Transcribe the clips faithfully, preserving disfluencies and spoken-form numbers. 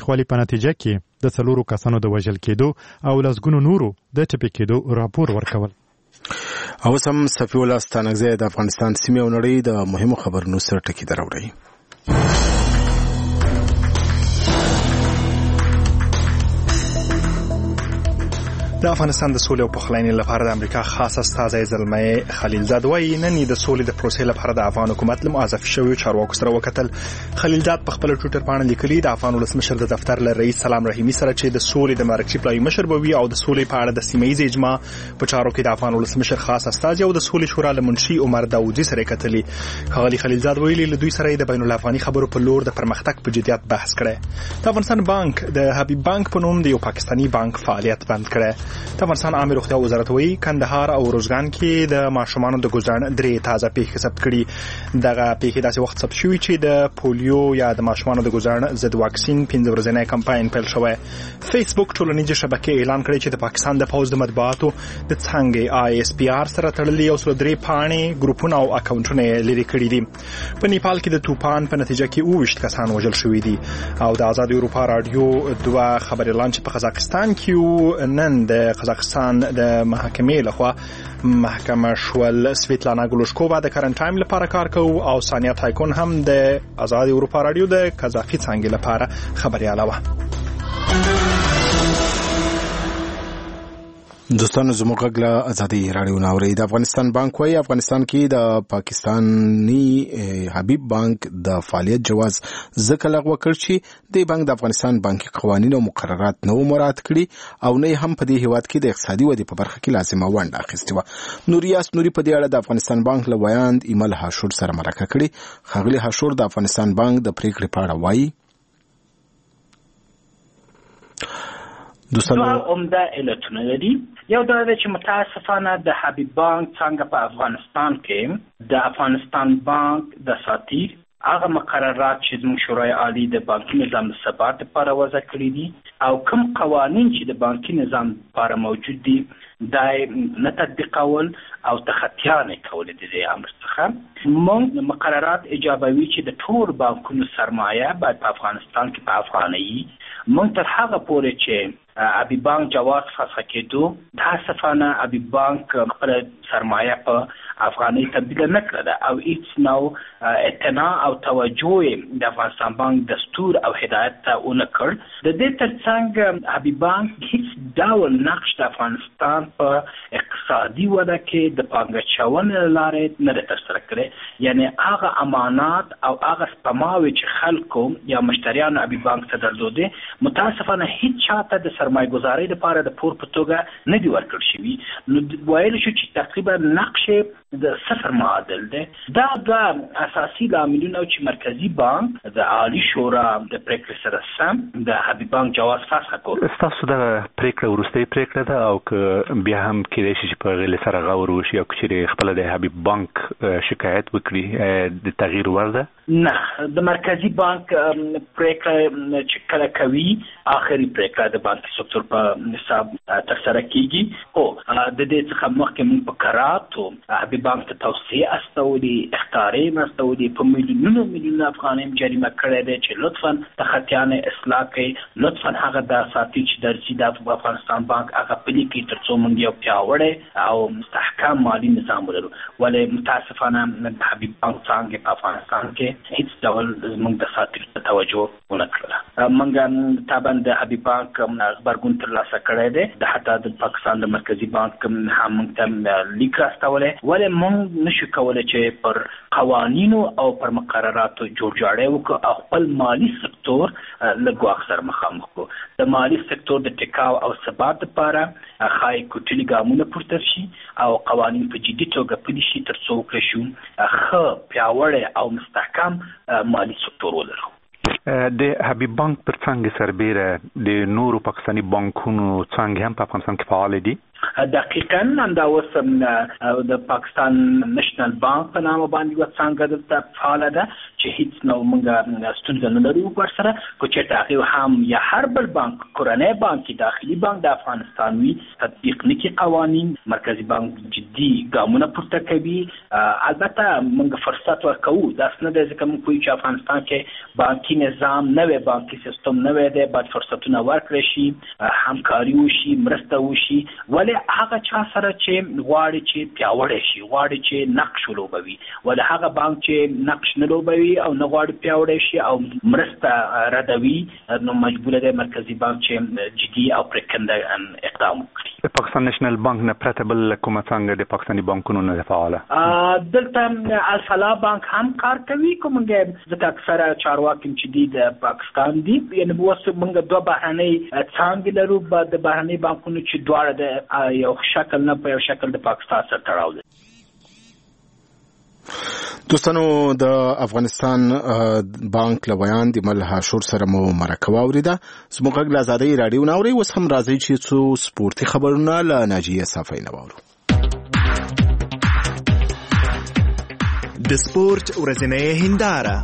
تاوتریخوالي په نتیجه کې د څلورو کسانو د وژل کېدو او لسګونو نورو د ټپي کېدو راپور ورکول. او سم صفي الله ستانکزی د افغانستان سیمې او نړۍ د مهمو خبرونو سره ټکی دراوړي. د افغانستان د سولې او پخلاینې لپاره د امریکا خاص استازی زلمي خلیلزاد وایي نن د سولې د پروسې لپاره د افغان حکومت له معزف شویو چارواکو سره وکتل. خلیلزاد په خپل ټوئیټر باندې لیکلي د افغان ولسمشر د دفتر له رئیس سلام رحیمي سره چې د سولې د مرکزي پلوي مشر بوي او د سولې په اړه د سیمه ییز اجماع په چارو کې د افغان ولسمشر خاص استازی او د سولې شورا له منشي عمر داوودي سره کتلي. خغلی خلیلزاد ویلي له دوی سره د بین الافغاني خبرو په لور د پرمختګ په جديت بحث کړي. د افغانستان بانک د حبیب بانک په نوم د یو پاکستانی بانک فعالیت بند کړي. د افغانستان عامه روغتیا وزارت وایي کندهار او روزګان کې د ماشومانو د ګزارن درې تازه پیښې ثبت کړي. دغه پیښې داسې وخت ثبت شوې چې د پولیو یا د ماشومانو د ګزارن ضد واکسین پنځه ورځنی کمپاین پیل شوی. فیسبوک ټولنیزه شبکې اعلان کړی چې د پاکستان د پوز د مطبوعاتو د څنګه آی اس پی آر سره تړلي او سره درې پاڼې ګروپونه او اکاونټونه لري کړي دي. په نیپال کې د توپان په نتیجه کې اوویشت کسان وژل شوي دي. او د آزاد اروپا رادیو دوه خبري اعلان چې په قزاقستان کې نن د قزاقستان د محکمې لخوا محکمه شول سویتلانا ګلوشکووا د کرنټ ټایم لپاره کار کوي او ثانیه تایکون هم د آزاد اروپا رادیو د قزاقي څنګه لپاره خبرياله و. دوستانو زموږ غږ له ازادي رادیو ناوړي. د افغانستان بانک وايي افغانستان کې د پاکستاني حبیب بانک د فعالیت جواز ځکه لغوه کړ چې د بانک د افغانستان بانکي قوانین او مقررات نو مراعات کړي او نه هم په دې هیواد کې د اقتصادي ودې په برخه کې لازمه ونډه اخیستې و. نوریاس نوري په دې اړه د افغانستان بانک له ویاند ایمل هاشور سره مرکه کړي. خغلی هاشور د افغانستان بانک د پریکړې په اړه وایي دوستانو عمده علتونه لري. یو دا چې متاسفانه د حبیب بانک څنګه په افغانستان کې د افغانستان بانک د ساتیر هغه مقررات چې زموږ شورای عالی د بانکي نظام د ثبات لپاره وضع کړی دي او کوم قوانین چې د بانکي نظام لپاره موجود دي دای نه تطبیقول او تخطیانه کول دي د امر څخه موږ مقررات ایجابوي چې د ټول بانکونو سرمایه باید په افغانستان کې په افغانۍ موږ تر هغه پورې چې ابي بانک جواز فسخ کېدو تاسفانه ابي بانک خپل سرمایه په افغاني تبدیل نه کړه او هیڅ نو اعتنا او توجه د افغانستان بانک دستور او هدایت ته ونه کړ. د دې ترڅنګ ابي بانک هیڅ ډول نقش د افغانستان په اقتصادي وده کې د پانګچونې لارې نه ترسره کړي. یعنی هغه امانات او هغه سپماوي چې خلکو یا مشتریان ابي بانک ته درلوده متاسفانه هیڅ چاته د سرمایه‌ګذارۍ لپاره د پور په توګه نه دی ورکړل شوی. نو ویل شو چې تقریبا نقش د صفر معادل ده. دا د اساسي عاملونو چې مرکزی بانک د عالی شورا د پریکړې سره سم د حبیب بانک جواز فسخ کړ. تاسو د پریکړې ورستۍ پریکړه ده او که بیا هم کېدای شي چې په غیر سره غور وشي او چې خپل د حبیب بانک شکایت وکړي د تغییر ورده؟ نه، د مرکزی بانک پریکړه چې کله کوي آخري پریکړه د بانکي سکتور په حساب ترسره کیږي. او د دې څخه مخکې موږ په کراتو حبیب بانک ته توصیه استولي اختارې مستولي په میلیونونو میلیونونو افغانۍ جریمه کړې ده چې لطفاً د خطیانه اصلاح کړي، لطفاً هغه د ساتي چې درځي د افغانستان بانک هغه پلي کړي ترڅو موږ یو پیاوړی او مستحکم مالي نظام ولرو. ولې متاسفانه د حبیب بانک څنګه په افغانستان کې هیڅ ډول موږ د ساتي ته توجه ونه کړله. موږ طبعا د حبیب بانک خبرګون ترلاسه کړی دی، د حتی د پاکستان د مرکزی بانک هم موږ ته لیک راستولی. ولې موږ نشو کولی چې پر قوانینو او پر مقرراتو جوړجاړی وکړو او خپل مالي سکتور له ګواښ سره مخامخ کړو. د مالي سکتور د ټکاو او ثبات لپاره ښایي کوټلي ګامونه پورته شي او قوانین په جدي توګه پلي شي ترڅو وکړی شو ښه پیاوړی او مستحکم مالي سکتور ولرو. د حبیب بانک پر څنګه سربیره د نورو پاکستاني بانکونو څنګه هم په افغانستان کې فعال دي؟ دقیقاً همدا اوس د پاکستان نېشنل بانک په نامه باندې یوه څانګه دلته فعاله ده چې هیڅ نو موږ ستونزه نه لرو ورسره. که چېرته هغې هم یا هر بل بانک کورنی بانک داخلي بانک د افغانستان وي تطبیق نه کړي قوانین، مرکزي بانک جدي ګامونه پورته کوي. البته موږ فرصت ورکوو، داسې نه دی ځکه موږ پوهېږو چې افغانستان کې بانکي نظام نوی بانکي سیستم نوی دی، باید فرصتونه ورکړی شي، همکاري وشي، مرسته وشي. ولې هغه چا سره چې غواړي چې پیاوړی شي، غواړي چې نقش ولوبوي، ولې هغه بانک چې نقش نه لوبوي او نه غواړي پیاوړی شي او مرسته ردوي، نو مجبوره دی مرکزي بانک چې جدي او پرېکنده اقدام وکړي. د پاکستان نېشنل بانک نه پرته بل کومه څانګه د پاکستاني بانکونو نه ده فعاله؟ دلته الفلاح بانک هم کار کوي، کوم ځکه اکثره چارواکي چې دي د پاکستان دي. یعنې اوس موږ دوه بهرنۍ څانګې لرو، د بهرنۍ بانکونو چې دواړه د یو شکل نه په یو شکل د پاکستان سره تړاو لري. دوستانو، د افغانستان بانک له بیان د مل هاشور سره مو مرکه واوریده. زموږ غږ له ازادۍ راډیو نه اورئ. اوس هم راځئ چې څو سپورتي خبرونه له ناجیه صافی نه واورو. د سپورت ورځنۍ هنداره.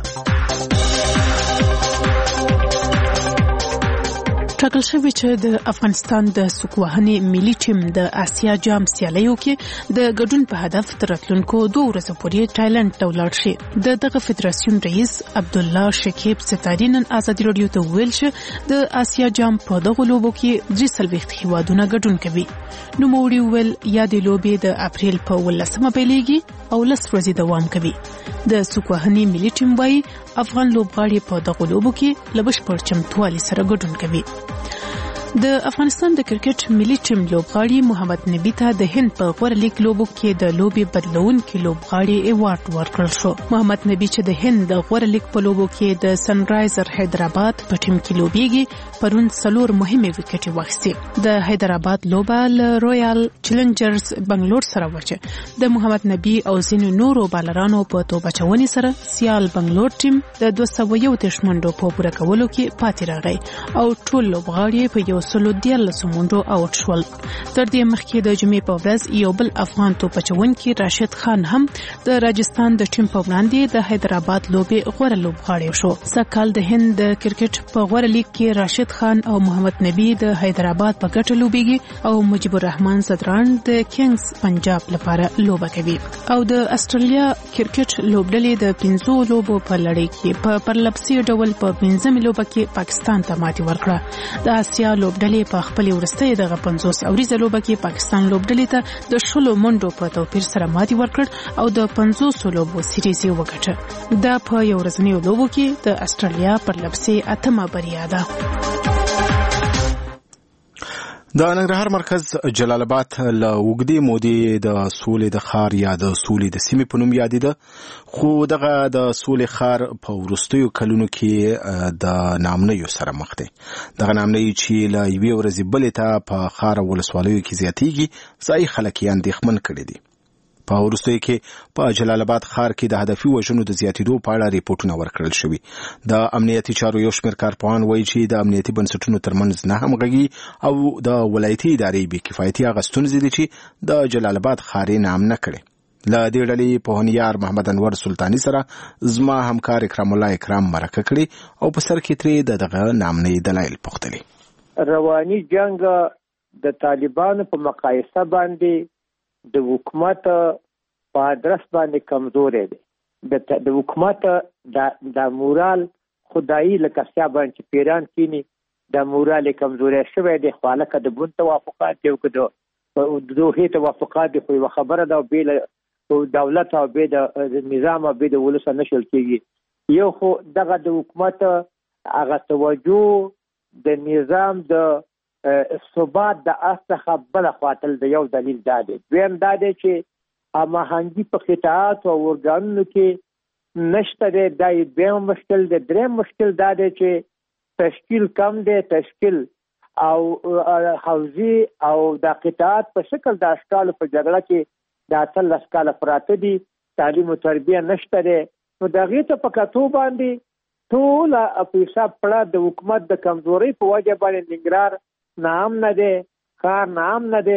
ټاکل شوی چې د افغانستان د سوکوهنې ملي ټیم د آسیا جام سیالیو کې د ګډون په هدف تر راتلونکو دوه ورځو پورې تایلند ته ولاړ شي. د دغه فدراسیون رئیس عبدالله شکیب ستاري نن ازادي راډیو ته ویل چې د آسیا جام په دغه لوبو کې درې څلوېښت هیوادونه ګډون کوي. نوموړي ویل یادې لوبې د اپریل په اوولسمه پیلېږي او لس ورځې دوام کوي. د سوکوهنې ملي ټیم وايي افغان لوبغاړي په دغه لوبو کې له بشپړ چمتووالي سره ګډون کوي. د افغانستان د کرکټ ملي ټیم لوبغاړي محمد نبی ته د هند په غوره لیګ لوبو کې د لوبې بدلونکي لوبغاړي ایوارډ ورکړل شو. محمد نبی چې د هند د غوره لیګ په لوبو کې د سنرایزر حیدرآباد په ټیم کې لوبېږي، پرون څلور مهمې وکټې واخیستې. د حیدرآباد لوبه له رویال چیلنجرز بنگلور سره وچه. د محمد نبی او ځینو نورو بالرانو په توپ اچونې سره سیال بنگلور ټیم د دوه سوه یو دېرش منډو په پوره کولو کې پاتې راغی او ټول لوبغاړي په یو سلو دیارلسو منډو آوټ شول. تر دې مخکې د جمعې په ورځ یو بل افغان توپ اچوونکی راشد خان هم د راجستان د ټیم په وړاندې د حیدرآباد لوبې غوره لوبغاړی شو. سږکال د هند د کرکټ په غوره لیګ کې راشد خان او محمد نبی د حیدرآباد په ګټه لوبېږي او مجيب الرحمن صدران د کینګز پنجاب لپاره لوبه کوي. او د استرالیا کرکټ لوبډلې د پنځو لوبو په لړۍ کې په پرلپسې ډول په پنځمې لوبه کې پاکستان ته ماتې ورکړه. د آسیا لوبډلې په خپل ورستۍ دغه پنځوس اوریزه لوبه کې پاکستان لوبډلې ته د شلو منډو په توپیر سره ماتې ورکړ او د پنځوس لوبو سیریز یې وګټه. دا په یو ورځنیو لوبو کې د استرالیا پرلپسې اتمه بریا ده. د ننګرهار مرکز جلال آباد له اوږدې مودې د سولې د ښار یا د سولې د سیمې په نوم یادېده، خو دغه د سولې ښار په وروستیو کلونو کې د نامنیو سره مخ دی. دغه نامنۍ چې له یوې ورځې بلې ته په ښار او ولسوالیو کې زیاتېږي، ځایي خلک یې اندېښمن کړي دي. په وروستیو کې په جلال آباد ښار کې د هدفي وژنو د زیاتېدو په اړه ریپورټونه ورکړل شوي. د امنیتي چارو یو شمېر کارپوهان وایي چې د امنیتي بنسټونو ترمنځ نه همغږي او د ولایتي ادارې بې کفایتي هغه ستونزې دي چې د جلال آباد ښار یې نام نه کړي. له دې ډلې پوهنیار محمد انور سلطاني سره زما همکار اکرام الله اکرام مرکه کړې او په سر کې ترې د دغه نامنۍ دلایل پوښتلي. رواني جنگ د طالبانو په مقایسه باندې د حکومت په ادرس باندې کمزورې دی. د حکومت د مورال خدایي لکه سیا باندې پیران کینی د مورال کمزورې شوی دی. خو لکه د بون توافقات یو کده دوه توافقات دی، خو خبره دا بیل دولت او به د نظام او به د ولس نشل کیږي. یو خو دغه د حکومت هغه توجه د نظام د ثبات د اصله بل خاطر د یو دلیل داده. دویم داده چې اما هنګي په قطاعات او ورګانونو کې نشته دی. دا دویم مشکل دی. دریم مشکل داده چې تشکیل کم دی. تشکیل او حوزي او د قطاعات په شکل د اشکال په جګړه کې د اتلس کاله پراته دي. تعلیم او تربیه نشته دی. نو دغه ته په کتو باندې ټول په حساب پړه د حکومت د کمزوري په وجه باندې ننګرهار نام نه دی، کار نام نه دی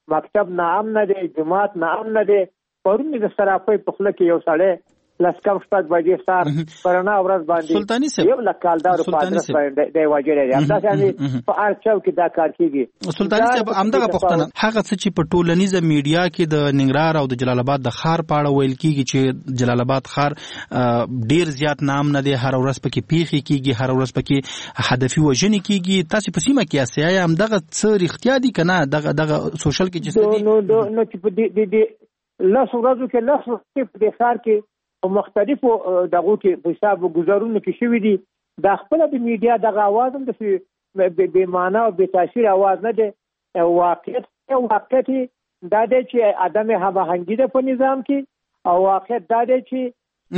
مکتب نه امن دی، جماعت نه امن دی. پرون د صرافۍ په خوله کې یو سړی لس کم شپږ بجې سهار پرونه ورځ باندې یو لک کالدارو په ادرس باندې دی وجلی دی. همداسې همې په هر چوک کې دا کار کېږي. سلطاني صاحب همدغه پوښتنه هغه څه چې په ټولنیزه میډیا کې د ننګرهار او د جلال آباد د ښار په اړه ویل کېږي چې جلال آباد ښار ډېر زیات نامنه دی، هر ورځ پکې پیښې کېږي، هر ورځ پکې هدفي وژنې کېږي. تاسې په سیمه کې یاستئ، آیا همدغه څه رښتیا دي که نه دغه دغه سوشل کې چې څه دي؟ نو نو چې په دې لس ورځو کې لس ورځې په دې ښار کې په مختلفو دغو کې په حساب گزارونو کې شوي دي. دا خپله د میډیا دغه اواز هم داسې بې معنا او بې تاثیر اواز نه دی. واقعیت واقعیت دا دی چې عدم هماهنګي ده په نظام کې، او واقعیت دا دی چې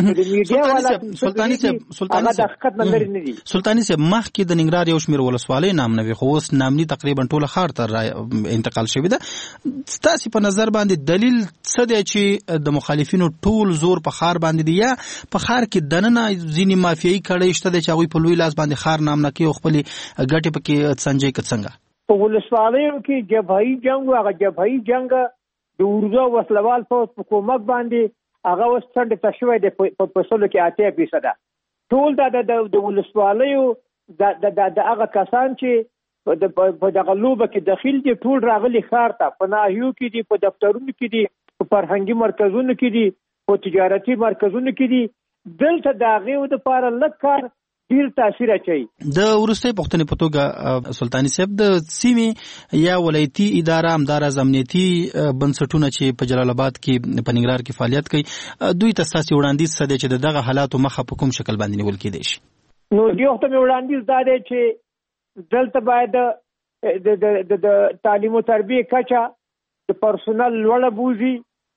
سلطاني صاحب سلطاني صاحب سلطاني صاحب مخکې د ننګرهار یو شمېر ولسوالۍ نامنه وي، خو اوس نامني تقریبا ټوله ښار ته انتقال شوې ده. ستاسې په نظر باندې دلیل څه دی چې د مخالفینو ټول زور په ښار باندې دی، یا په ښار کې دننه ځینې مافیایي کړۍ شته دی چې هغوی په لوی لاس باندې ښار نامنه کوي او خپلې ګټې پکې سنجوي که څنګه؟ په ولسوالیو کې جبهایي جنګ و، هغه جبهایي جنګ د اورزو وسلوال پوځ په کومک باندې هغه اوس څنډې ته شوی دی په سلو کې اتیا فیصده. ټول دا د ولسوالیو د هغه کسان چې په دغه لوبه کې داخل دي ټول راغلي ښار ته، په ناحیو کې دي، په دفترونو کې دي، په فرهنګي مرکزونو کې دي، په تجارتي مرکزونو کې دي. دلته د هغې دپاره لږ کار ډیر تاثیر اچوي. د وروستۍ پوښتنې په توګه سلطاني صاحب، د سیمې یا ولایتي اداره همداراز امنیتي بنسټونه چې په جلال آباد کې په ننګرهار کې فعالیت کوي، دوی ته ستاسې وړاندیز څه دی چې د دغه حالاتو مخه په کوم شکل باندې نیول کېدی شي؟ نو دې وخت مې وړاندیز دا دی چې دلته باید د تعلیم او تربیې کچه د پرسونل لوړه بوزي.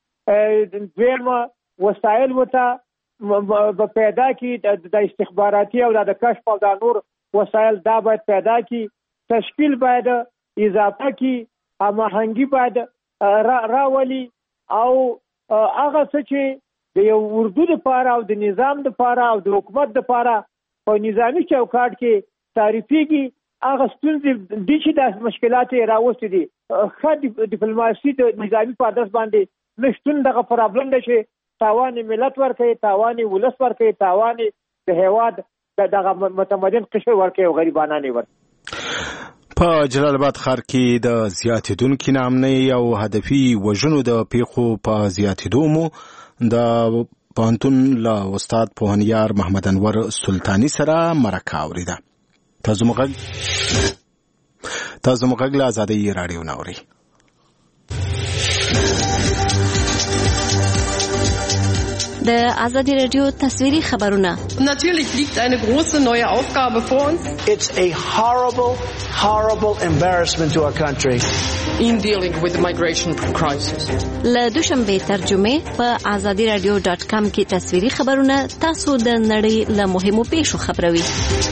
دویمه وسایل ورته پیدا کی، د استخباراتي او د کشف او د نور وسایل دا باید پیدا کی. تشکیل باید اضافه کی، هماهنګي باید راولي، او هغه څه چې د یو اردو دپاره او د نظام دپاره او د حکومت دپاره په نظامي چوکاټ کې تعریفېږي، هغه ستونزې دي چې دا مشکلات یې راوستي دي. ښه ډیپلوماسي د نظامي په ادرس باندې نشتون دغه پرابلم دی چې تاوان ملت ورکوي، تاوان ولس ورکوي، تاوان د هیواد دغه متمدن قشر ورکوي او غریبانان یې ورکوي. په جلال آباد ښار کې د زیاتېدونکي ناامنۍ او هدفي وژنو د پیښو په زیاتېدو مو د پوهنتون له استاد پوهنیار محمد انور سلطاني سره مرکه اورېده. تاسو مو غږ تاسو مو غږ له ازادۍ راډیو نه اورئ. د ازادي رادیو تصویري خبرونه. Natürlich liegt eine große neue Aufgabe vor uns. It's a horrible, horrible embarrassment to our country. In dealing with the migration crisis. له دوشنبه ترجمه په ازادي رادیو ډاټ کام کې تصویري خبرونه تاسو د نړۍ له مهمو پیښو خبروي.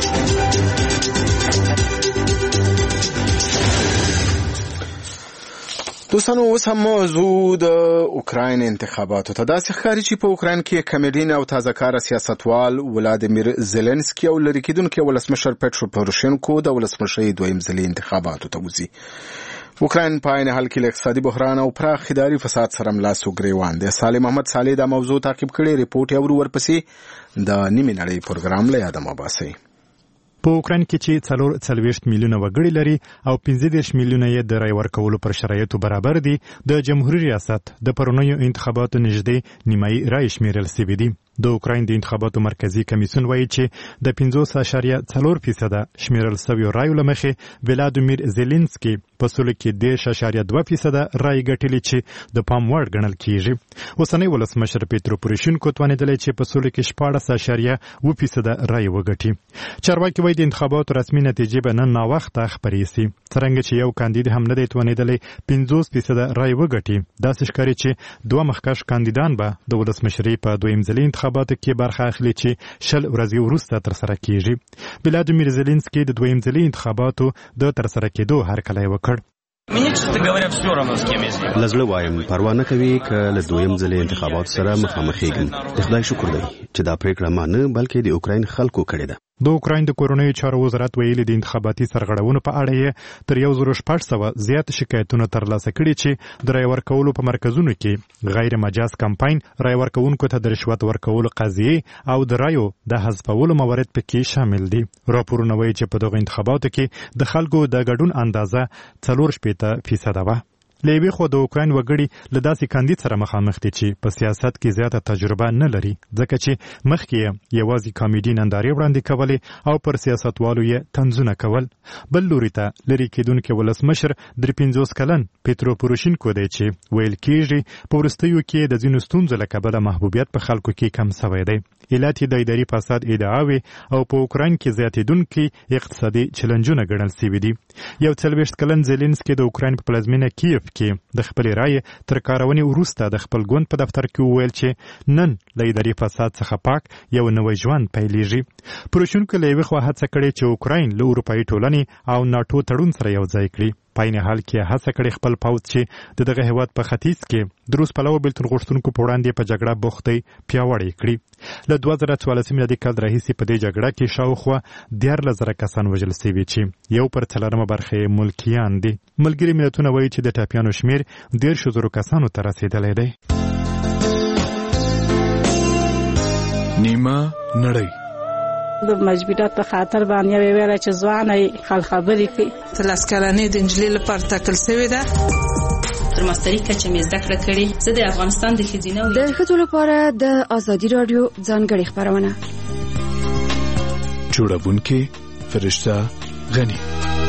دوستانو، اوس هم موضوع د اوکراین انتخاباتو ته داسې ښکاري چې په اوکراین کې کمیډین او تازه کاره سیاستوال ولادیمیر زيلنسکي او لرې کېدونکی ولسمشر پټرو پوروشینکو د ولسمشرۍ دویم ځلي انتخاباتو ته وځي. اوکراین په عین حال کې له اقتصادي بحران او پراخ اداري فساد سره ملاس و ګریوان دی. سالم محمد صالح دا موضوع تعقیب کړي، ریپورت یې ورو ورپسې د نیمې نړۍ پروګرام له یاده مو باسي. په اوکراین کې چې څلور څلوېښت میلیونه وګړي لري او پنځه دېرش میلیونه یې د رای ورکولو پر شرایطو برابر دي، د جمهوریت ریاست د پرونیو انتخاباتو نږدې نیمایي رای شمیرل شوي دي. د اوکراین د انتخاباتو مرکزی کمیسیون وایي چې د پنځوس اعشاریه څلور فیصده شمیرل شویو رایو له مخې ولادیمیر زيلنسکي په سلو کې دېرش اعشاریه دوه فیصده رای ګټلې چې د پام وړ ګڼل کیږي. اوسنی ولسمشر پټرو پوروشینکو توانېدلی چې په سلو کې شپاړس اعشاریه اوه فیصده رای وګټي. چارواکي وایي د انتخاباتو رسمي نتیجې به نن ناوخته خپرې سي، څرنګه چې یو کاندید هم نه دی توانېدلی پنځوس فیصده رای وګټي. داسې ښکاري چې دوه مخکښ کاندیدان به د ولسمشرۍ په دویم ځلي انتخاباتو کې برخه اخلي چې شل ورځې وروسته ترسره کیږي. ولادیمیر زيلنسکي د دویم ځلي انتخاباتو د ترسره کېدو هرکلی وکړ. لزله وایم پروا نه کوي که له دویم ځلي انتخاباتو سره مخامخېږم. د خدای شکر دی چې دا پریکړه ما نه بلکې د اوکراین خلکو کړې ده. د اوکراین د کورونی چارو وزارت ویلي د انتخاباتي سرغړونو په اړه یې تر یو زره شپږ سوه زیات شکایتونه ترلاسه کړي چې د رای ورکولو په مرکزونو کې غیر مجاز کمپاین، رای ورکوونکو ته د رشوت ورکولو قضیې او د رایو د حذفولو موارد پکې شامل دي. راپورونه وایي چې په دغه انتخاباتو کې د خلکو د ګډون اندازه څلور شپېته فیصده وه. له یوې خوا د اوکراین وګړي له داسې کاندید سره مخامخ دي چې په سیاست کې زیاته تجربه نه لري، ځکه چې مخکې یې یوازې کامیډي نندارې وړاندې کولې او پر سیاستوالو یې طنزونه کول. بل لوري ته لرې کېدونکی ولسمشر درې پنځوس کلن پیترو پوروشینکو دی چې ویل کېږي په وروستیو کې د ځینو ستونزو له کبله محبوبیت په خلکو کې کم سوی دی. علت یې د اداري فساد ادعاوې او په اوکراین کې زیاتېدونکي اقتصادي چلنجونه ګڼل سوي دي. یو څلوېښت کلن زیلینسکي د اوکراین په پلازمینه کیف کې د خپل رای تر کارونې وروسته د خپل ګوند په دفتر کې وویل چې نن له اداري فساد څخه پاک یو نوی ژوند پیلېږي. پروشونکو له یوې خوا هڅه کړې چې اوکراین له اروپایي ټولنې او ناټو تړون سره یو ځای کړي. په عین حال کې هڅه کړې خپل پوځ چې د دغه هېواد په ختیځ کې د روس پلوه بېلتون غوښتونکو په وړاندې په جګړه بوختی پیاوړې کړي. له دوه زره څوارلسم میلادي کال راهیسې په دې جګړه کې شاوخوا دیارلس زره کسان وژل سوي چې یو پر څلورمه برخه یې ملکیان دي. ملګري ملتونه وایي چې د ټپیانو شمېر دېرشو زرو کسانو ته رسېدلی دی. نیمه نړۍ د مجبورات په خاطر باندې ویل چې ځواني خل خبرې کوي. تلاس کلنې د انجلۍ لپاره ټاکل شوې ده. تر ماستري کچه مې زده کړه کړې. زه د افغانستان د ښځینه د ښځو لپاره د ازادي راډیو ځانګړې خپرونه جوړونکې فرشته غني.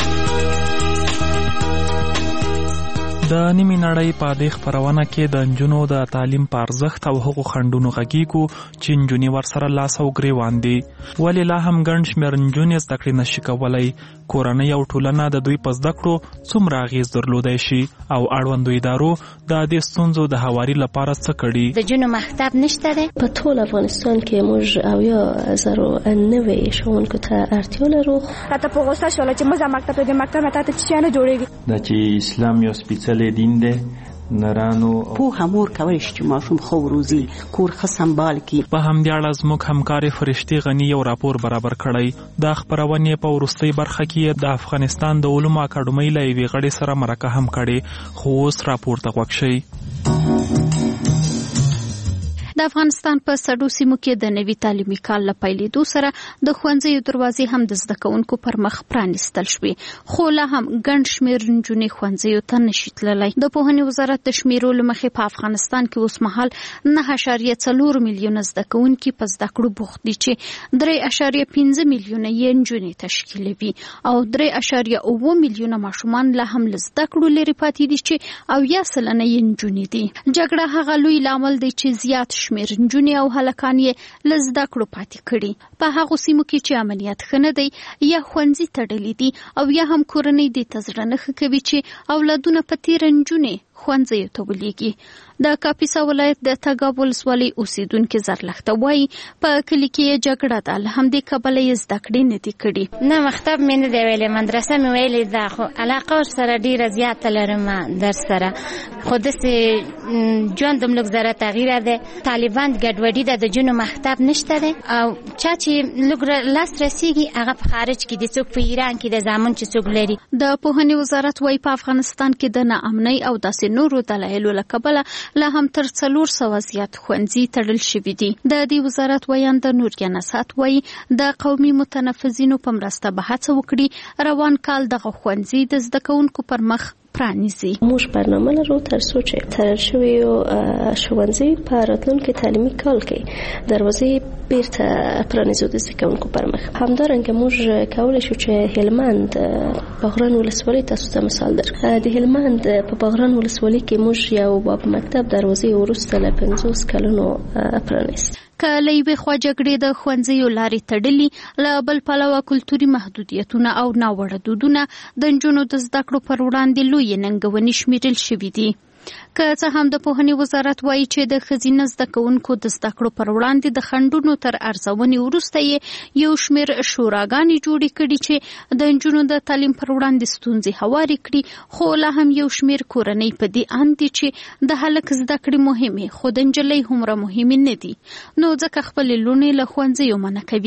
د نیمې نړۍ په دې خپرونه کې د نجونو د تعلیم په ارزښت او هغو خنډونو غږیږو چې نجونې ورسره لاس او ګریوان دي. ولې لا هم ګڼ شمېر نجونې زده کړې نشي کولی؟ کورنۍ او ټولنه د دوی په زده کړو څومره اغېز درلودی شي او اړوندو ادارو د دې ستونزو د هواري لپاره څه کړي؟ د جنو مکتب نشته دی په ټول افغانستان کې. موږ اویا زرو نوي ښوونکو ته اړتیا لرو. راته په غوسه شوله چې موږ مکتب د مکتب نه تاته څه نه جوړېږي. دا چې اسلام یو سپېڅلی دین دی. نرانو پوهه مور کولی شي چې ماشوم ښه وروزي، کور ښه سمبال کړي. په همدې اړه زموږ همکارې فرشتې غني یو راپور برابر کړی. دا خپرونې په وروستۍ برخه کې د افغانستان د علومو اکاډمۍ له یوې غړې سره مرکه هم کړې. خو اوس راپور ته غوږ شئ. د افغانستان په سړو سیمو کې د نوي تعلیمي کال له پیلېدو سره د ښوونځیو دروازې هم د زده کوونکو پر مخ پرانیستل شوې، خو لا هم ګڼ شمېر نجونې ښوونځیو ته نشي تللی. د پوهنې وزارت د شمیرو له مخې په افغانستان کې اوس مهال نه اعشاریه څلور میلیونه زده کوونکي په زده کړو بوخت دي چې درې اعشاریه پنځه میلیونه یې نجونې تشکیلوي او درې اعشاریه اووه میلیونه ماشومان لا هم له زده کړو لرې پاتې دي چې اویا سلنه یې نجونې دي. جګړه هغه لوی لامل دی چې زیات شمېر نجونې او هلکان یې له زده کړو پاتې کړي. په هغو سیمو کې چې امنیت ښه نه دی یا ښوونځي تړلي دي او یا هم کورنۍ دې ته زړه نه ښه کوي چې اولادونه په تېره نجونې ښوونځیو ته ولېږي. د کاپیسا ولایت د تګاب ولسوالۍ اوسېدونکي زرلښته وایي په کلي کې یې جګړه ده، له همدې کبله یې زده کړې نه دي کړي. نه مکتب مې نه دی ویلی، مدرسه مې ویلې ده، خو علاقه ورسره ډېره زیاته لرم درس سره، خو داسې ژوند هم لږ ذره تغییره دی. طالبان ګډوډي ده، د جنو مکتب نشته دی او چا چې لږ لاس رسېږي هغه په خارج کې دي، څوک په ایران کې د زامن چې څوک لري. د پوهنې وزارت وایي په افغانستان کې د ناامنۍ او داسې نورو دلایلو له کبله لا هم تر څلور سوه زیات ښوونځي تړل شوي دي. د دې وزارت ویاند نوریا نصات وایي د قومي متنفذینو په مرسته به هڅه وکړي روان کال دغه ښوونځي د زده کوونکو پر مخ پرانیزي. موږ برنامه لرو تر څو چې تړل شویو ښوونځي په راتلونکي تعلیمي کال کې دروازې بیرته پرانیزو د زده کوونکو پر مخ. همدارنګه موږ کولی شو چې هلمند باغران ولسوالۍ تاسو ته مثال درکړم. د هلمند په باغران ولسوالۍ کې موږ یو باب مکتب دروازې وروسته له پنځوس کلونو پرانیست. که له یوې خوا جګړې د ښوونځیو لارې تړلي، له بل پلوه کلتوري محدودیتونه او ناوړه دودونه د نجونو د زده کړو پر وړاندې لویې ننګونې شمیرل شوي دي. که څه هم د پوهنې وزارت وایي چې د ښځینه زده کوونکو د زده کړو پر وړاندې د خنډونو تر ارزونې وروسته یې یو شمېر شوراګانې جوړې کړي چې د نجونو د تعلیم پر وړاندې ستونزې هوارې کړي، خو لا هم یو شمېر کورنۍ په دې اند دي چې د هلک زده کړې مهمې خو د نجلۍ هومره مهمې نه دي، نو ځکه خپلې لوڼې له ښوونځیو منع کوي.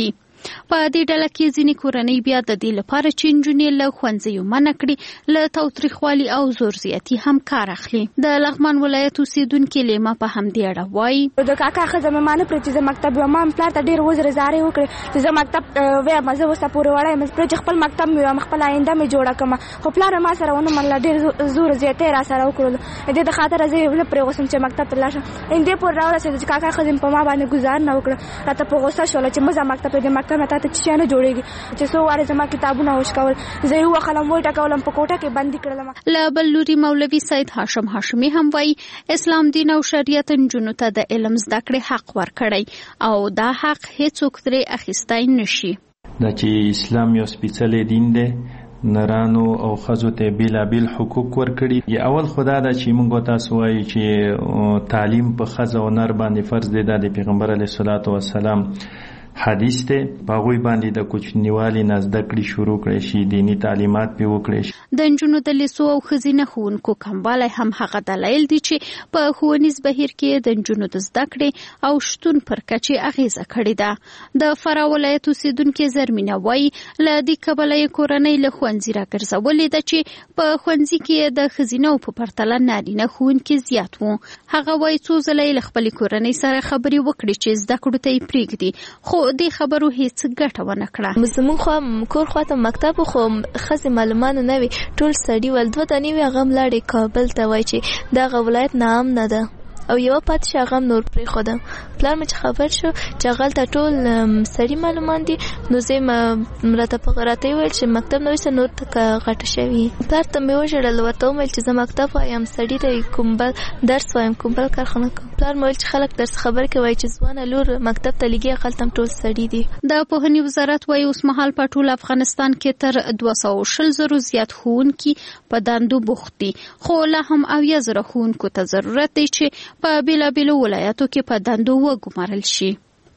په دې ډله کې ځینې کورنۍ بیا د دې لپاره چې نجونې له ښوونځیو منع کړي له تاوتریخوالي او زور زیاتي هم کار اخلي. د لغمان ولایت اوسیدونکې لیما په همدې اړه وایي د کاکا ښځه مې مانه پرې چې زه مکتب یم. ما پلار ته ډېر وزرې زارۍ وکړې چې زه مکتب وایم، زه اوس پورې وړی یم پرې چې خپل مکتب مې وایم، خپله آینده مې جوړه کړم. خو پلار ما سره ونه منله، ډېر زور زیاتی را سره وکړلو. د دې د خاطره زه یې نه پرېغوستم چې مکتب ته لاړ شم. همدې پورې راورسېدو چې کاکا ښځې په ما باندې ګزار نه وکړه، راته په غوسه شوله چې مه ځه مکتب ته، د مکتب نه تا ته څه شی نه جوړېږي. چې څو وارې زما کتابونه وشکول، زه یې ووهلم وټکولم، په کوټه کې بندي کړلم. له بل لوري مولوي سید هاشم هاشمي هم وایي اسلام دین او شریعت نجونو ته د علم زده کړې حق ورکړی او دا حق هیڅوک ترې اخیستی نشي. دا چې اسلام یو سپېڅلی دین دی، نرانو او ښځو ته بېلابېل حقوق ورکړي. اول خدا دا چې موږ تاسو وایو چې تعلیم په ښځه او نر باندې فرض دی، دا د پیغمبر علیه الصلاة والسلام حدیث دی. په هغوی باندې د کوچنیوالي نه زده کړې شروع کړی شي، دیني تعلیمات پرې وکړی شي. د نجونو د لیسو او ښځینه ښوونکو کموالی هم هغه دلایل دي چې په ښوونیز بهیر کې د نجونو د زده کړې او شتون پر کچې اغیزه کړې ده. د فراه ولایت اوسیدونکې زرمینه وایي له دې کبله یې کورنۍ له ښوونځي راګرځولې ده چې په ښوونځي کې د ښځینهو په پرتله نارینه ښوونکي زیات وو. هغه وایي څو ځله یې له خپلې کورنۍ سره خبرې وکړې چې زده کړو ته یې پرېږدي، خو دې خبرو هیڅ ګټه ونه کړه. زموږ خو کور خواته مکتب خو ښځې معلومانو نه وي، ټول سړي ول. دوه دانې وي، هغه هم لاړې کابل ته، وایي چې دغه ولایت ناامنه ده او یوه پاتې شي، هغه هم نور پرېښوده. پلار مې چې خبر شو چې هغلته ټول سړي معلومان دي، نو زه یې راته راته یې ویل چې مکتب نه ویسته نور ته غټه شوي. پلار ته مې وژړل، ورته ومویل چې زه مکتب وایم، سړي ته کوم بل درس وایم، کوم بل کارخانه کوم. پلار مې ویل چې خلک درس خبر کې وایي چې ځوانه لور مکتب ته لګي، هغلته هم ټول سړي دي. د پوهنې وزارت وایي اوس مهال په ټول افغانستان کې تر دوه سوه شل زرو زیات ښوونکي په دندو بوخت دي، خو لا هم اویا زره ښوونکو ته ضرورت دی چې په بېلابېلو ولایاتو کې په دندو وګمارل شي.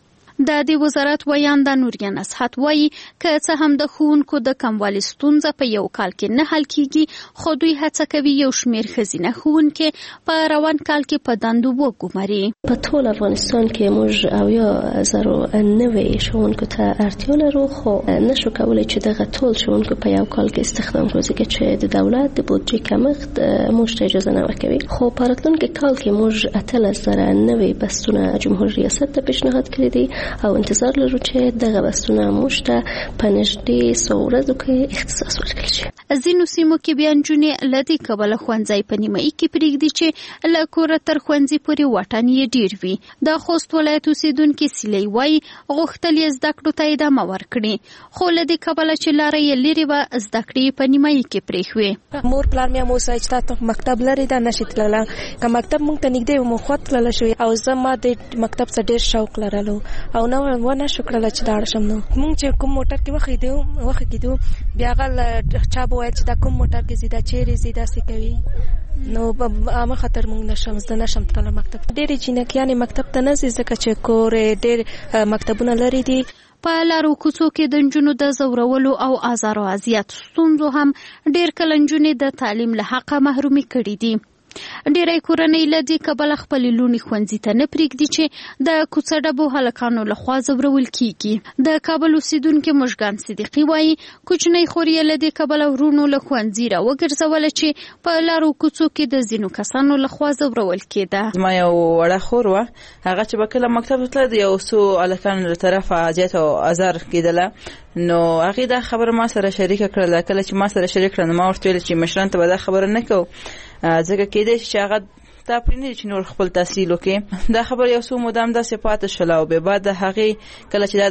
د دې وزارت ویانده نوریا نصحت وایي که څه هم د ښوونکو د کموالي ستونزه په یو کال کې نه حل کیږي، خو دوی هڅه کوي یو شمېر ښځینه ښوونکي په روان کال کې په دندو وګماري. په ټول افغانستان کې موږ اویا زرو نوي ښوونکو ته اړتیا لرو، خو نشو کولی چې دغه ټول ښوونکو په یو کال کې استخدام کړو، ځکه چې د دولت د بودجې کمښت موږ ته اجازه نه ورکوي. خو په راتلونکي کال کې موږ اتلس زره نوي بستونه جمهور ریاست ته پیشنهاد کړي دي او انتظار لرو چې دغه بستونه موږ ته په نږدې څو ورځو کې اختصاص ورکړل شي. ځینو سیمو کې بیا نجونې له دې کبله ښوونځی په نیمایي کې پرېږدي چې له کوره تر ښوونځي پورې واټن یې ډېر وي. د خوست ولایت اوسېدونکې سیلۍ وایي غوښتل یې زده کړو ته ادامه ورکړي، خو له دې کبله چې لاره یې لرې وه زده کړې په نیمایي کې پرېښوې. مور پلار مې هم وویل چې تا ته مکتب لرې ده، نشې تللی. که مکتب موږ ته نږدې و، موږ خود تللی شو، او زه ما د مکتب څخه ډېر شوق لرلو او نه ونه شو کړله چې لاړ شم. نو موږ چې کوم موټر کې وخېدو وخېدو بیا هغه چا به ویل چې دا کوم موټر کې ځي، دا چیرې ځي، داسې کوي. نو عامه خطر موږ نشم زه نشم تللی مکتب. ډېرې جینکیانې مکتب ته نه ځي ځکه چې کور ډېر مکتبونه لرې دي. په لارو کوڅو کې د نجونو د ځورولو او آزار او اذیت ستونزو هم ډېر کله نجونې د تعلیم له حقه محرومي کړي دي. ډېری کورنۍ له دې کبله خپلې لوڼې ښوونځي ته نه پرېږدي چې د کوڅه ډبو هلکانو لخوا ځورول کیږي. د کابل اوسېدونکې مژګان صدیقي وایي کوچنۍ خور یې له دې کبله ورونو له ښوونځي راوګرځوله چې په لارو کوڅو کې د ځینو کسانو لخوا ځورول کېده. زما یو وړه خور وه، هغه چې به کله مکتب ته تله د یو څو هلکانو له طرفه اذیت او آزار کېدله، نو هغې دا خبره ما سره شریکه کړله. کله چې ما سره شریک کړه نو ما ورته ویل چې مشرانو ته به دا خبره نه کوو، ځکه کېدای شي چې هغه دا پرې نه دي چې نور خپل تحصیل وکړي. دا خبره یو څو موده همداسې پاتې شوله او بیا بعد د هغې کله چې دا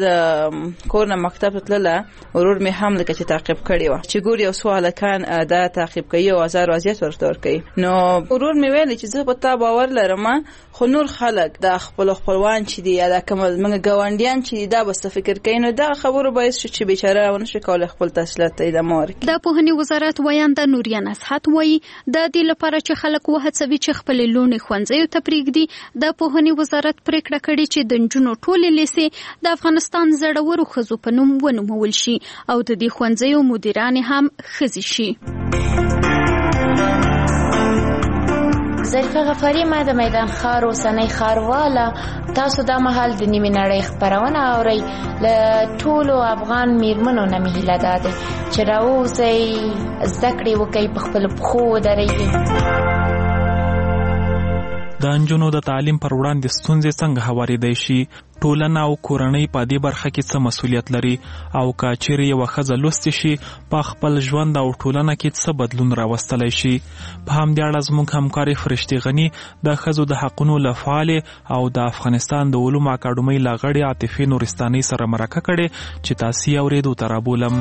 د کور نه مکتب ته تلله، ورور مې هم لکه چې تعقیب کړې وه چې ګوري یو څو هلکان دا تعقیب کوي او آزار او اذیت ورته ورکوي. نو ورور مې ویلې چې زه په تا باور لرم، خو نور خلک دا خپل خپلوان چې دي یا دا کوم موږ ګاونډیان چې دي دا به څه فکر کوي، نو دا خبرو باعث شو چې بیچاره ونه شي کولی خپل تحصیلات ته ادامه ورکړي. د پوهنې وزارت ویانده نوریا نصحت وایي د دې لپاره چې خلک وهڅوي چې خپلې لوڼې ښوونځیو ته پرېږدي، د پوهنې وزارت پرېکړه کړې چې د نجونو ټولې لیسې د افغانستان زړورو ښځو په نوم ونومول شي او د دې ښوونځیو مدیرانې هم ښځې شي. ظریفه غفاری، ما د میدان ښار اوسنۍ ښارواله. تاسو دا مهال د نیمې نړۍ خپرونه اورئ. له ټولو افغان میرمنو نه مې هیله دا ده چې راووځئ، زده کړې وکړئ، په خپلو پښو ودرېږئ. د نجونو د تعلیم پر وړاندې ستونزې څنګه هوارېدای شي؟ ټولنه او کورنۍ په دې برخه کې څه مسؤلیت لري؟ او که چیرې یوه ښځه لوستې شي، په خپل ژوند او ټولنه کې څه بدلون راوستلی شي؟ په همدې اړه زموږ همکارې فرشتې غني د ښځو د حقونو له فعالې او د افغانستان د علومو اکاډمۍ له غړې عاطفې نورستانۍ سره مرکه کړې چې تاسې یې اورېدو ته رابولم.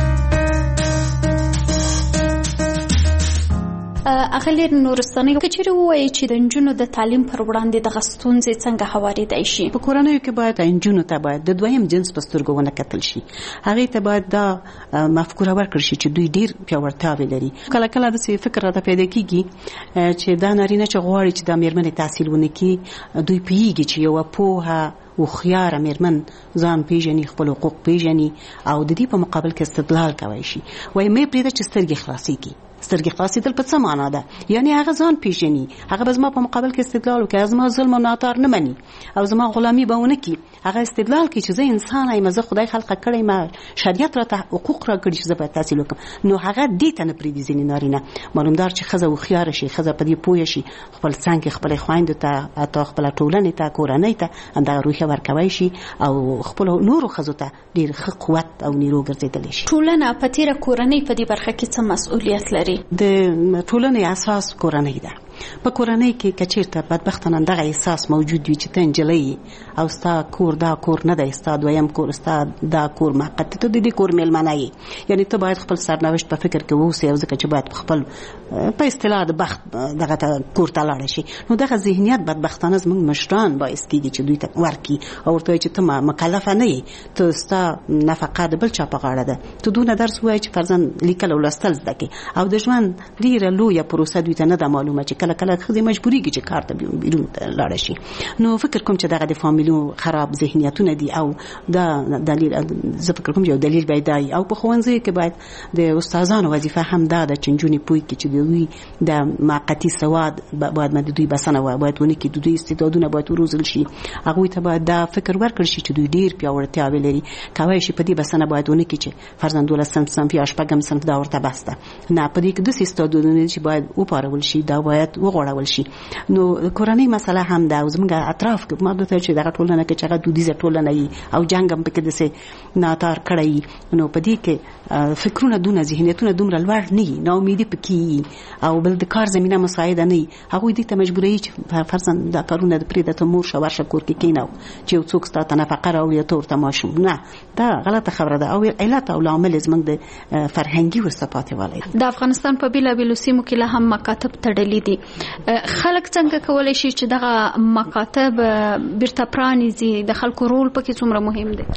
اغلی نورستانۍ که چیرې ووایي چې د نجونو د تعلیم پر وړاندې دغه ستونزې څنګه هوارېدای شي؟ په کورنیو کې باید نجونو ته باید د دویم جنس په سترګو ونه کتل شي. هغې ته باید دا مفکوره ورکړل شي چې دوی ډېر پیاوړتیاوې لري. کله کله داسې فکر راته پیدا کېږي چې دا نارینه چې غواړي چې دا مېرمنې تحصیل ونه کړي، دوی پوهېږي چې یوه پوهه هوښیاره مېرمن ځان پیژني، خپل حقوق پیژني او د دې په مقابل کې استدلال کولی شي. وایي مې پرېږده چې سترګې خلاصېږي. سترګې خلاصېدل په څه معنا ده؟ یعنې هغه ځان پیژني، هغه به زما په مقابل کې استدلال وکړي، زما ظلم او ناتار نه مني او زما غلامي به ونه کړي. هغه استدلال کوي چې زه انسان یم، زه خدای خلقه کړی، ما شریعت راته حقوق راکړي چې زه باید تحصیل وکړم. نو هغه دې ته نه پرېږدي ځینې نارینه. معلومدار چې ښځه هوښیاره شي، ښځه په دې پوه شي، خپل څنګ کې خپلې خویندو ته، حتی خپله ټولنې ته، کورنۍ ته همدغه روحیه ورکوی شي او خپلو نورو ښځو ته ډېر ښه قوت او نیرو ګرځېدلی شي. ټولنه په تېره کورنۍ په دې برخه کې څه مسؤلیت لري؟ د ټولنې اساس کورنۍ ده. په کورنۍ کې که چېرته بدبختانه دغه احساس موجود وي چې ته نجلۍ او ستا کور دا کور نه دی، ستا دویم کور، ستا دا کور موقت، ته د دې کور میلمنه یې، یعنې ته باید خپل سرنوشت په فکر کې واوسې او ځکه چې باید خپل په اصطلاح د بخت دغه ته کور ته لاړه شي. نو دغه ذهنیت بدبختانه زموږ مشران باعث کېږي چې دوی ته ورکړي او ورته وایي چې ته مکلفه نه یې، ته ستا نفقه د بل چا په غاړه ده، ته دونه درس ووایې چې فرضاً لیکل او لوستل زده کړې. او د ژوند ډېره لویه پروسه دوی ته نه ده معلومه چې کله کله ښځې مجبورېږي چې کار ته بیرون لاړه شي. نو فکر کوم چې دغه د فامیلو خراب ذهنیتونه دي او دا دلیل، زه فکر کوم چې یو دلیل باید دی. او په ښوونځیو کې باید د استادانو وظیفه هم دا ده چې نجونې پوه کړي چې د دوی د موقتي سواد باید د دوی بسنه باید ونه کړي، د دوی استعدادونه باید وروزل شي. هغوی ته باید دا فکر ورکړل شي چې دوی ډېر پیاوړتیاوې لري، کولی شي په دې بسنه باید ونه کړي چې فرضاً دولس صنف یا شپږم صنف دا ورته بس ده. نه، په دې کې داسې استعدادونه چې باید وپارول شي، دا باید وغوړول شي. نو کورنۍ مسله هم ده او زموږ اطراف کې ما درته چې دغه ټولنه کې چې هغه دودیزه ټولنه وي او جنګ هم پکې داسې ناتار کړی، نو په دې کې فکرونه دونه ذهنیتونه دومره لوړ نه وي، ناامیدي پکې وي او بل د کار زمینه مساعده نه وي. هغوی دې ته مجبوروي چې فرضاً دا کارونه د پرېږده، ته مور شه ورشه کور کې کښېنه چې یو څوک ستا ته نفقه راوړي، ته ورته ماشوم. نه، دا غلطه خبره ده او علت او لامل زموږ د فرهنګي وروسته پاتې والی. د افغانستان په بېلابېلو سیمو کې لا هم مکاتب تړلي دي. خلک څنګه کولی شي چې دغه مکاتب بیرته پرانیزي؟ د خلکو رول پکې څومره مهم دی؟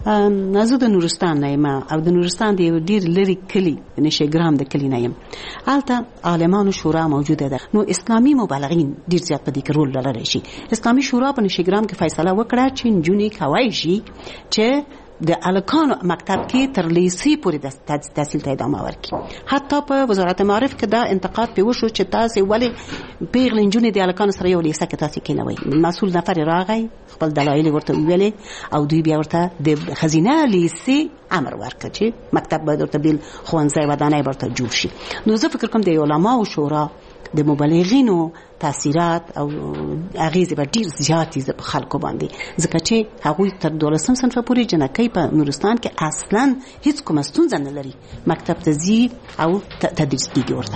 زه د نورستان نه یم او د نورستان د یو ډېر لرې کلي نشیګرام د کلي نه یم. هلته عالمانو شورا موجوده ده، نو اسلامي مبلغین ډېر زیات په دې کې رول لرلی شي. اسلامي شورا په نشیګرام کې فیصله وکړه چې نجونې کولی شي چې د الکانو مکتب کې تر لیسې پورې د تحصیل ته ادامه ورکړي. حتی په وزارت معارف کې دا انتقاد پې وشو چې تاسې ولې پیغلې نجونې د الکانو سره یو لیسه کې تاسې کېنوئ. مسؤل نفر راغی، خپل دلایل ورته وویلې او دوی بیا ورته د ښځینه لیسې امر ورکړ چې مکتب باید ورته بېل ښوونځی ودانۍ ورته جوړ شي. نو زه فکر کوم د علماو شورا د مبلغینو تاثیرات او اغیزې به ډېر زیاتې په خلکو باندې، ځکه چې هغوی تر دولسم صنف پورې جنکۍ په نورستان کې اصلا هیڅ کومه ستونزه نه لري، مکتب ته ځي او تدریس کېږي ورته.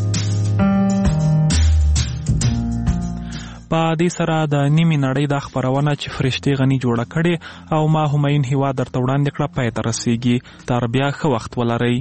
په دې سره د نیمې نړۍ دا خپرونه چې فرشتې غني جوړه کړې او ما همایون هیوا درته وړاندې کړه پای ته رسیږي. تر بیا ښه وخت ولرئ.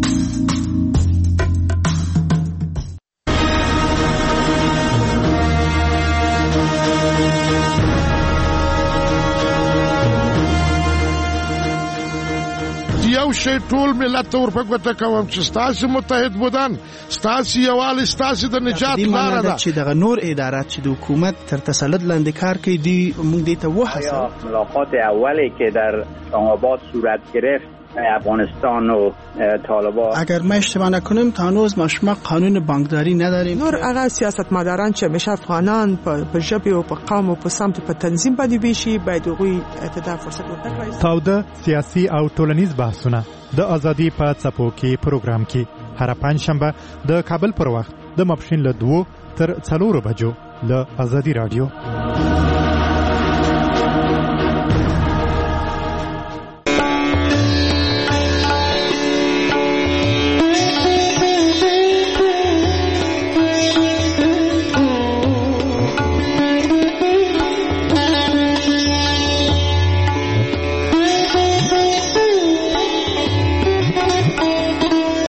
یو شی ټول ملت ته ورپګوته کوم چې ستاسې متحد بودن، ستاسې یووالی، ستاسې د نجات لاره ده. چې دغه نور ادارات چې د حکومت تر تسلط لاندې کار کوي، دی موږ دې ته وهڅوو. ملاقات اولی که در اسلام آباد صورت گرفت افغانستان و طالبان. اگر ما اشتباه نکنیم تا هنوز ما شما قانون بانکداری نداریم. نور هغه سیاستمداران چې همیشه افغانان په ژبه او په قوم او په سمت په تنظیم باندې ویشي باید هغوی ته دا فرصت ورکړي. تاوده سیاسي او ټولنیز بحثونه د ازادي په څپو کې پروګرام کې هر پنځشنبه د کابل پر وخت د ماپښین له دوه تر څلورو بجو له ازادي رادیو.